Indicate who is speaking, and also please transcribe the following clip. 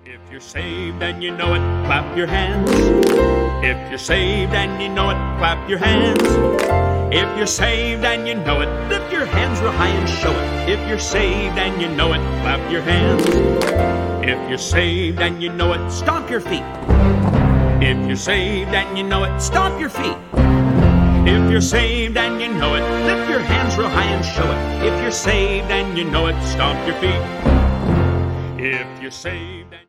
Speaker 1: If you're saved and you know it, clap your hands. If you're saved and you know it, clap your hands. If you're saved and you know it, lift your hands real high and show it. If you're saved and you know it, clap your hands. If you're saved and you know it, stomp your feet. If you're saved and you know it, stomp your feet. If you're saved and you know it, lift your hands real high and show it. If you're saved and you know it, stomp your feet. If you're saved and